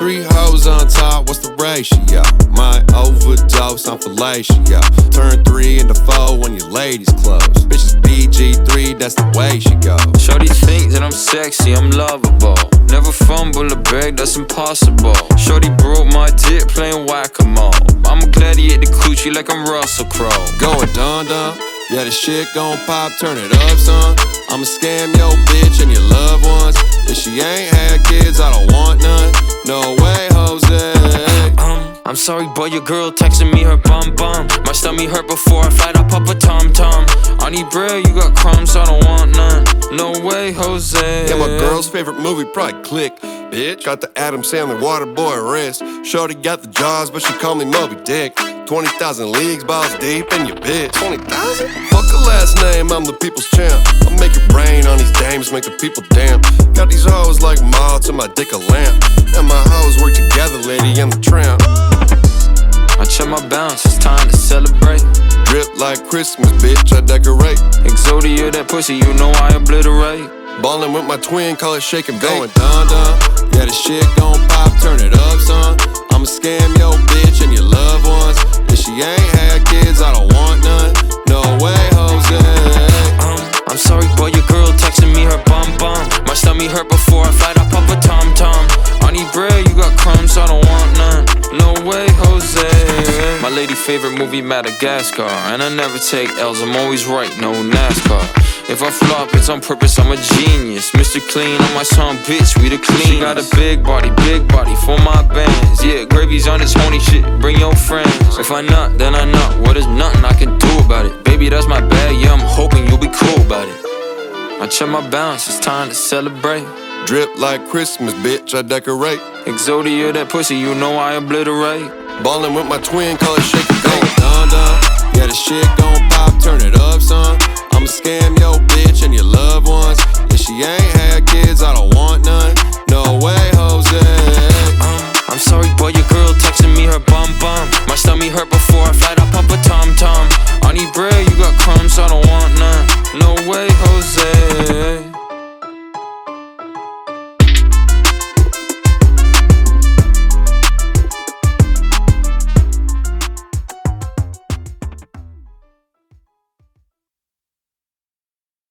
3 hoes on top, what's the ratio? My overdose on fellatio. Turn 3 into 4 when your ladies close. Bitches BG3, that's the way she goes. Shorty think that I'm sexy, I'm lovable. Never fumble a bag, that's impossible. Shorty broke my dick playing whack-a-mole. I'ma gladiate the coochie like I'm Russell Crowe. Going dun-dun, yeah, this shit gon' pop, turn it up, son. I'ma scam your bitch and your loved ones. If she ain't had kids, I don't want none. No way, Jose. I'm sorry, boy, your girl texting me her bum. My stomach hurt before I fight, I pop a tom-tom. I need bread, you got crumbs, I don't want none. No way, Jose. Yeah, my girl's favorite movie, probably Click, bitch. Got the Adam Sandler Waterboy wrist. Shorty got the jaws, but she call me Moby Dick. 20,000 leagues, balls deep in your bitch. 20,000? Fuck her last name, I'm the people's champ. I make it rain on these dames, make the people damp. Got these hoes like moths and my dick a lamp. And my hoes work together, lady, I'm the tramp. I check my bounce, it's time to celebrate. Drip like Christmas, bitch, I decorate. Exodia, that pussy, you know I obliterate. Ballin' with my twin, call it shake and bake. Going dun-dun, yeah, this shit gon' pop, turn it up, son. I'ma scam your bitch and your loved ones. If she ain't had kids, I don't want none. No way, Jose. I'm sorry, boy, your girl texting me her bum. My stomach hurt before I fight, I pop a tom-tom. I need bread, you got crumbs, I don't want none. No way, Jose. My lady favorite movie, Madagascar. And I never take L's, I'm always right, no NASCAR. If I flop, it's on purpose, I'm a genius. Mr. Clean on my song, bitch, we the clean. She got a big body for my bands. Yeah, gravy's on this honey shit, bring your friends. If I nut, then I nut, what is nothing I can do about it? Baby, that's my bag, yeah, I'm hoping you'll be cool about it. I check my bounce, it's time to celebrate. Drip like Christmas, bitch, I decorate. Exodia, that pussy, you know I obliterate. Ballin' with my twin, call it shake and bake. Dun-dun, yeah, this shit gon' pop, turn it up, son. I'ma scam your bitch and your loved ones. If she ain't had kids, I don't want none. No way,